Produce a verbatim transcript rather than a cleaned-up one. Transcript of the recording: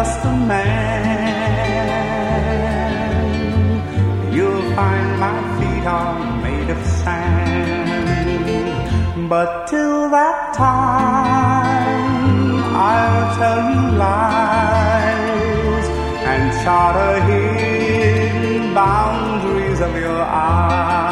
just a man, you'll find my feet are made of sand. But till that time, I'll tell you lies and chart a hidden boundaries of your eyes.